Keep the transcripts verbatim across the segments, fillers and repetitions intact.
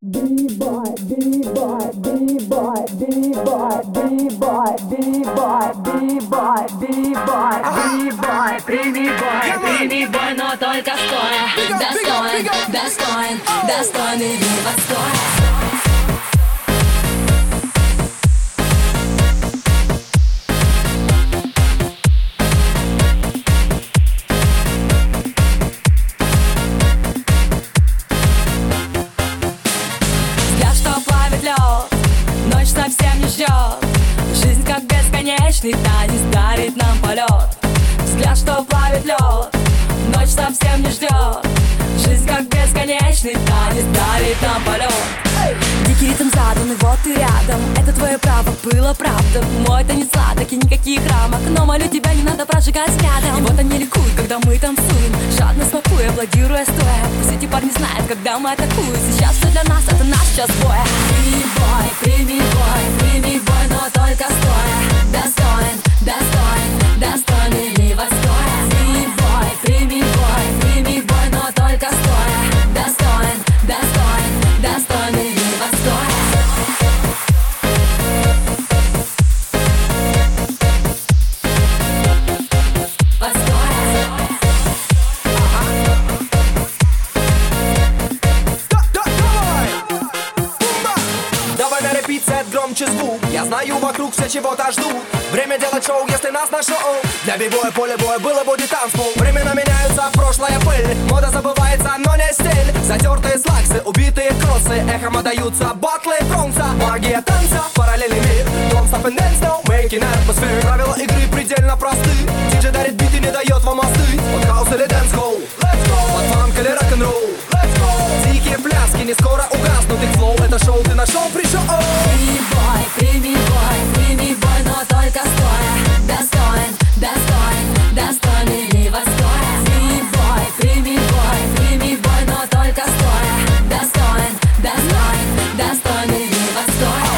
B-boy, B-boy, B-boy, B-boy, B-boy, B-boy, B-boy, B-boy, B-boy, прими бой, прими бой, но только стоя. Достоин, достоин, достоин или отстоя. Ночь совсем не ждет. Жизнь как бесконечный танец дарит нам полет. Взгляд, что плавит лед. Ночь совсем не ждет. Жизнь как бесконечный танец дарит нам полет. Дикий ритм задан, и вот ты рядом. Это твое право, было правда. Мой танец сладок и никаких рамок. Но молю тебя, не надо прожигать взглядом. И вот они ликуют, когда мы танцуем. Жадно смакуя, аплодируя стоя. Пусть эти парни знают, когда мы атакуем. Сейчас все для нас, это наш час боя. Прими бой, прими бой, прими бой, но только стоя. Достоин, достоин, достоин или востоя. Прими бой, прими бой, прими бой, но только стоя. Достоин, достоин, достоин или востоя. Громче звук, я знаю, вокруг все чего-то ждут. Время делать шоу, если нас нашел. Для бибоя поле боя было будет танцпол. Времена меняются, прошлая пыль. Мода забывается, но не стиль. Затертые слаксы, убитые кроссы. Эхом отдаются батлы бронза. Магия танца, параллельный мир. Don't stop and dance now, making atmosphere. Правила игры предельно просты. Диджей дарит биты, не дает вам остыть. Под хаус или дэнс-холл, под фанк или рок-н-ролл. Дикие пляски не скоро угаснут, их флоу. Это шоу ты нашел, пришел. Прими бой, прими бой, прими бой, но только стоя. Достоин, достоин, достоин или востоя. Прими бой, прими бой, прими бой, но только стоя. Достоин, достоин, достоин или востоя.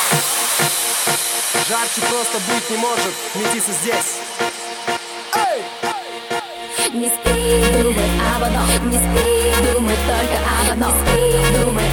Жарче просто быть не может, метисы здесь. Не спи, думай об одном. Не спи, думай только об одном. Не спи, думай